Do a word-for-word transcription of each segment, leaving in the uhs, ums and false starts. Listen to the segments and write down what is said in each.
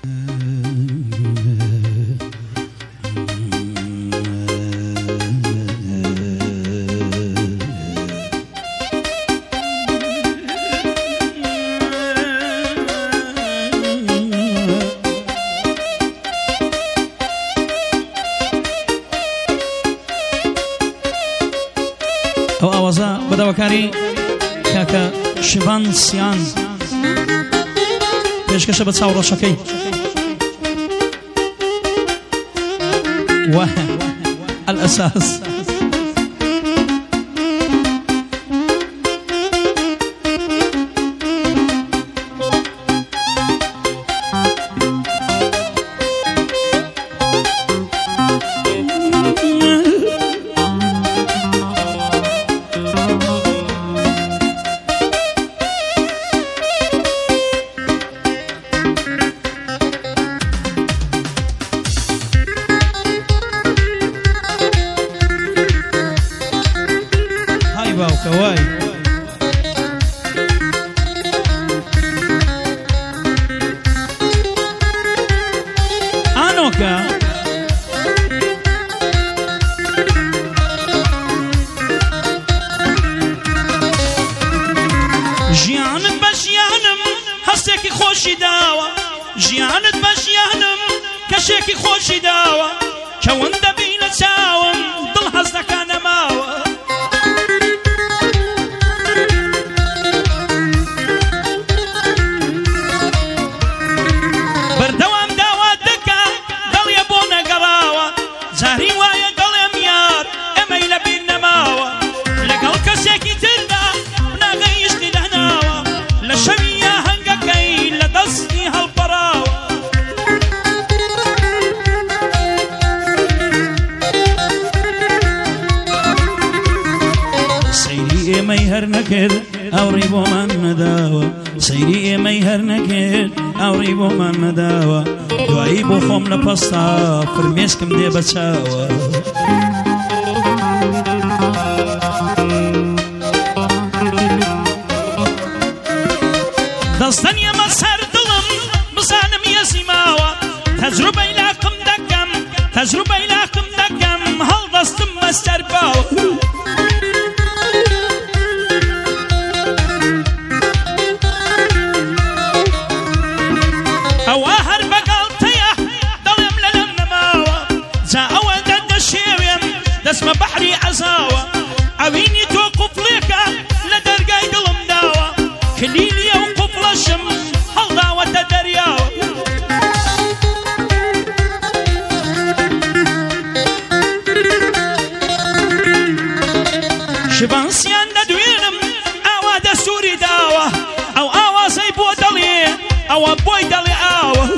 ئەو ئاوازە بەداوەکاری کاکە شیڤان سیان پێشکەشە بە چاوڕەشەکەی واه الأساس باوکەوای ئانۆکە ژیانت بە ژیانم هەستێکی خۆشی داوە ژیانت بە ژیانم کەشێکی خۆشی داوە کەوەندە بینە چاوم دڵ هەستەکە نەماوە زاری وایە دڵێم یار ئەمەی لەبیر نەماوە لەگەڵ کەسێکی تردا ناگەیشتی دەهناوە لە شەوی یاهەنگەکەی لە دەستی هەڵپەڕاوە سەیری ئێمەی هەر نەکرد ئەوڕی بۆمان نەداوە سەیری ئێمەی هەر نەکرد ئەوڕی بۆمان نەداوە دوایی بۆ خۆم لە پەستا فرمێسکم دێ بە چاوە دەستەن ئێمە سەر دڵم بزانم یەزی ماوە تەجروبەی لاقم دەکەم تەجروبەی لاقم دەکەم هەڵدەستم بەسەر باوە ئەوە هەر بەگاڵتەیە دڵێم لەلەم نەماوە جا ئەوە دەردەشێوێم دەسمە بەحری عەزاوە ئەوینی تۆ قوفڵێکە لە دەرگای دڵم داوە کلیلیە و قوفڵەشم هەڵداوەتە دەریاوە شیڤانسیان دەدوێنم ئاوا دەسووری داوە ئەو ئاوازەی بۆ دەڵێ ئەوە بۆی دەڵێ ئاوە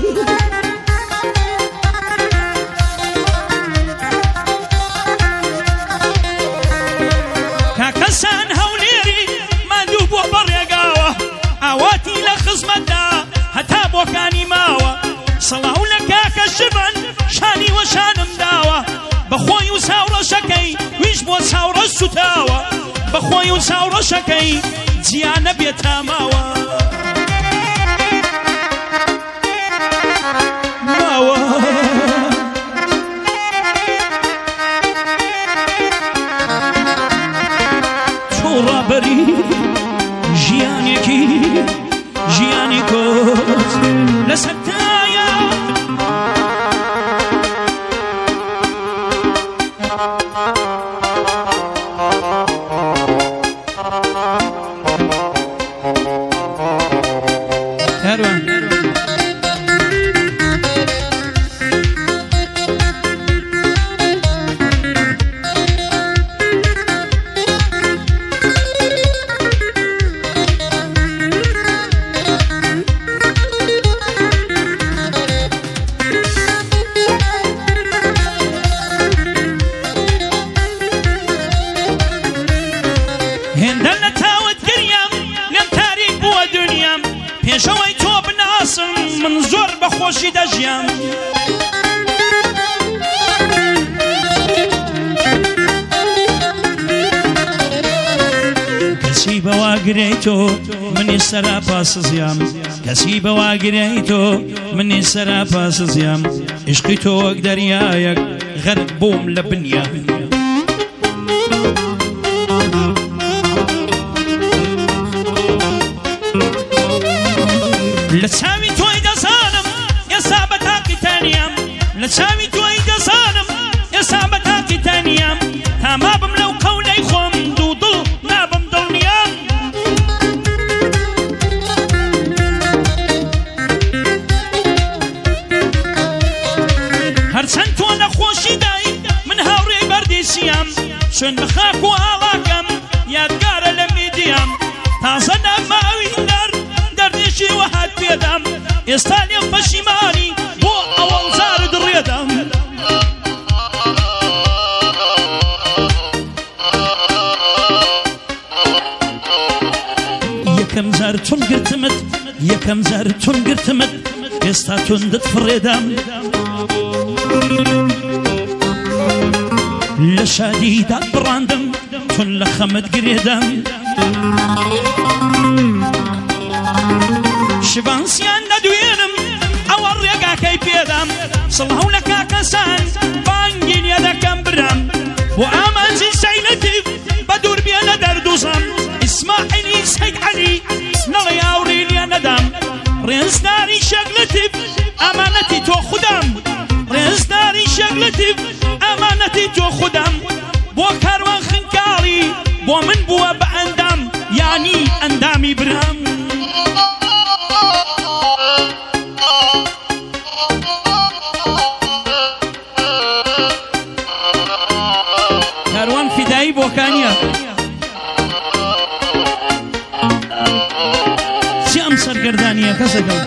کاکەسان هەولێری ماندوو بۆ بەڕێگاوە ئاواتی لە خزمەتدا هەتا بۆکانی ماوە سەڵاو لە کاکە شیڤان شانی وەشانم داوە بەخۆی و چاوڕەشەکەی ویش بۆ چاوڕە سوتاوە بەخۆی و چاوڕەشەکەی جیانە بێتاماوە ماوە تۆ ڕابەری ژیانێکی ژیانی کۆت لەسەر تایە هەروە هێندە لە تاوت گریام لێم تاریک بووە دونیام پێشەوەی تۆ بناسم من زۆر بەخۆشی دەژیام کەسی بەواگرێیتۆ منی سەرا پاسزیام کەسی بەواگرێیتۆ منی سەرا پاسزیام عشقی تۆ وەک دەریایەک غەرق بووم لە بنیا لە چاوی تۆی دەزانم ئێستا بە تاقیتانیام لە چاوی تۆی دەزانم ئێستا بە تاقیتانیام تاما بم لەو قەولەی خۆم دوو دڵ نابم دڵنیام هەرچەند تۆ نەخۆشی دای من هاوڕێی بەردێسیام شوێن بە خاک و ئاڵاکەم یادگارە لە میدیام تازە ناماوی هەر دەردێشی وەهات پێدام ئێستا لێم پەشیمانی بۆ ئەوەڵزارت ڕێدام یەکەم جار چۆن گرتمت یەکەم جار چۆن گرتمت ئێستا توندت فڕێدام لە شادیدا بڕاندم چۆن لە خەمت گرێدام شبانسیان نەدوێنم ئەوە ڕێگاکەی پێدام سڵاو لە کاکەسان بانگین یە دەکەم برام بۆ ئامانجی سەیلەتیف بە دوور بێنە دەردوزەم ئیسماعیلی سەید عەلی نەڵێ ئاوڕێ لێ نەدام ڕێزداری شەگلەتیف ئەمانەتی تۆ خودام ڕێزداری شەگلەتیف ئەمانەتی تۆ خودام بۆ کاروان خنکاڵی بۆ من بووە بە ئەندام یانی ئەندامی برام کاروان فیدایی بۆکانیە چی ئەم سەرگەردانیە کەسەکە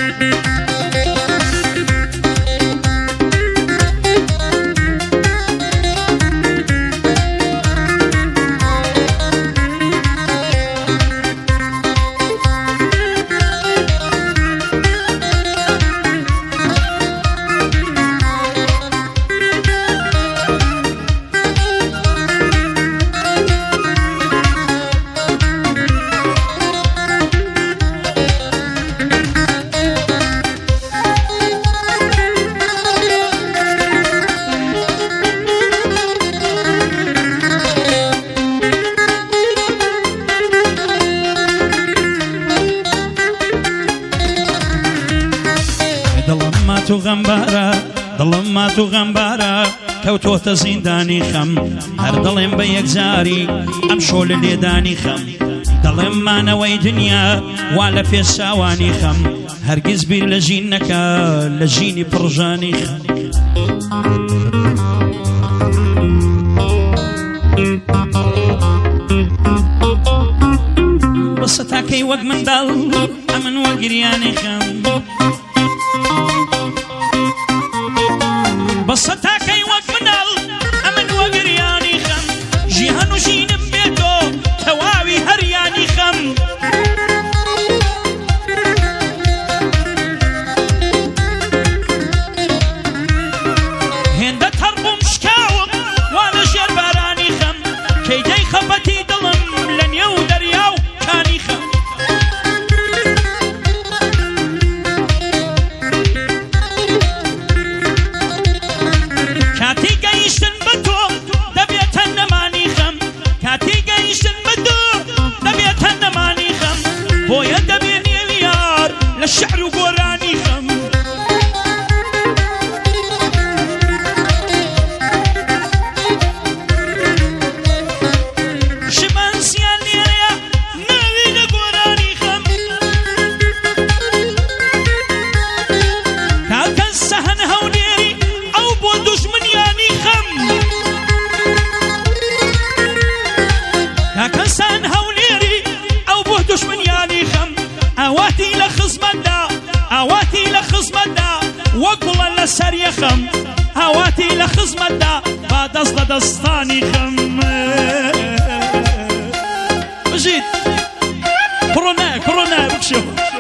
تو غەمبارە دڵم مات و غەمبارە کەوتۆتە زیندانی خەم هەر دڵێم بە یەکجاری ئەم شۆ لە لێدانی خەم دڵێم مانەوەی دنیا وا لە پێشاوانی خەم هەرگیز بیر لە ژین نەکا لە ژینی پڕژانی خەم بەسە تاکەی وەک منداڵ ئەمن وە گریانی خەم بەسە تاکەی وەک مناڵ ئەمن وە گریانی خەم ژیهەن و ژینم بێتۆ تەواوی هەریانی خەم هێندە تەڕ بووم شکاوم وا لە ژێر بارانی خەم کەیدەی خەفەتی دڵم لە نێو دەریا و کانی خەم کاتی گەیشتن بە تۆ دەبێتە نەمانی خەم کاتی گەیشتن بە تۆ دەبێتە نەمانی خەم بۆیە دەبێنێ یار لە شەعر و گۆرانی خەم شمانسیان لێرەیە ناوی لە گۆرانی خەم کاکەس سەهەن هەولێری ئەو بۆ دوژمنیانی خەم کاکەسان هەولێری ئەو بۆ دوژمنیانی خەم ئاواتی لە خزمەتدا ئاواتی لە خزمەتدا وەک بڵە لە سەر یەخەم ئاواتی لە خزمەتدا با دەست لە دەستانی خەم بژیت کڕۆنا کڕۆنا بکشێ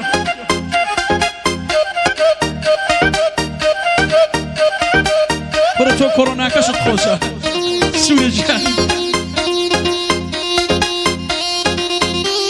برە تۆ کۆڕۆناکەشت خۆشە سوورە گیان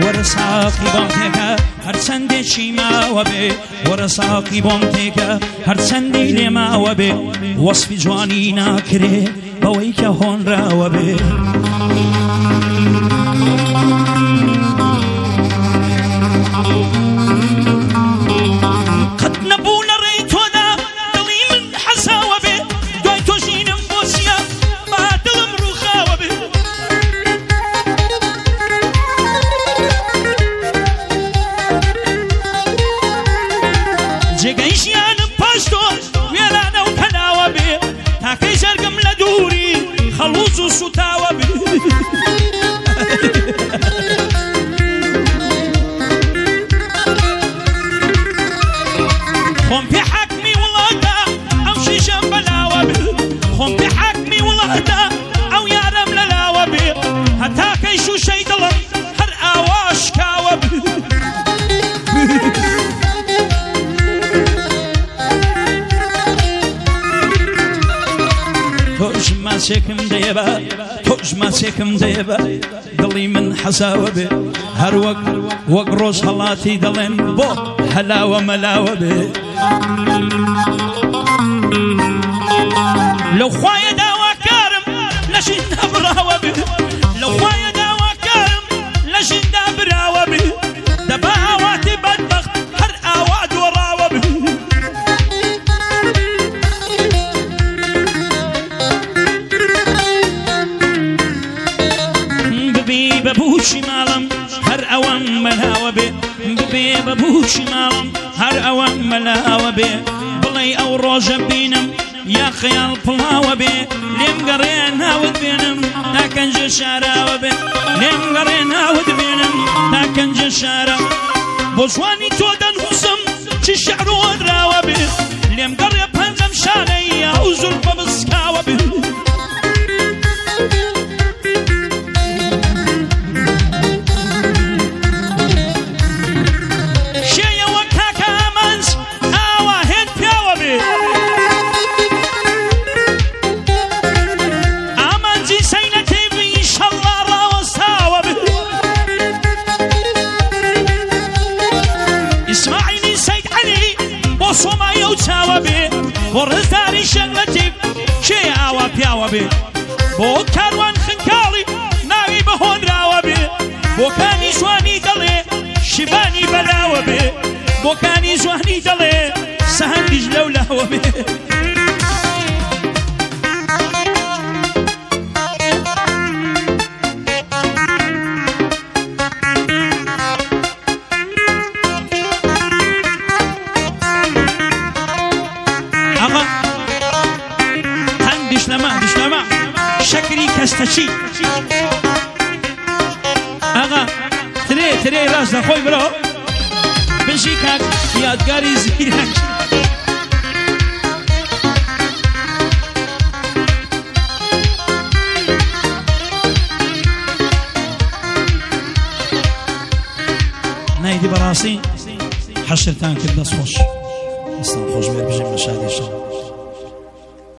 ورساقي بومتك هرسندي شيما وبي ورساقي بومتك هرسندي لما وبي وصف جواني ناكري بويك هون را وبي قد نبونا ريتونا دلي من حساوة بي دوي توجين بوسيا ما دلم رخاوة بي جيجيشيان باشتو ويلانا وكناوة بي تاكي جرقم لدوري خلوص وسطاوة بي خم في حكمي والله أو شي جنب العوابي خم في حكمي والله أو يا رمل العوابي هتا كيشو شي ضلم هر أواش كاوابي توج ما سيكم ديبا توج ما سيكم ديبا دلي من حساوبي هر وق وق روز هلاتي دلين بو حلاوة ملاوة بي لو خوايا داوا كارم لشين دابراوة بي لو خوايا داوا كارم لشين دابراوة بي دبا هواتي بدبخت هر اواد وراوة بي ببي ببوشي مالم هر اوان ملاوة بي ببي ببوشي مالم هر اوان ملاوة بي بلي او روجة بينم يا خيال بلاوة بي لم قرين هاود بينم تاكن جشارة بي لم قرين هاود بينم تاكن جشارة بوزواني تودن حسم تشعرون راوة بي لم قريب هنم شاني اوزل ببسكاوة بي ورزداري شغلتي شي عوا بياوا بي بو كاروان خنكالي ناوي بهون راوا بي بو كاني جواني دلي شباني بلاوا بي بو كاني جواني دلي سهندي جلولاوا بي كستشي اغا تري تري راس خوي برو بنشيكاك يادقاري زينك نايدي براسي حشرتان كل دس خوش اصلا خوش بير بجي مشاهدي شغل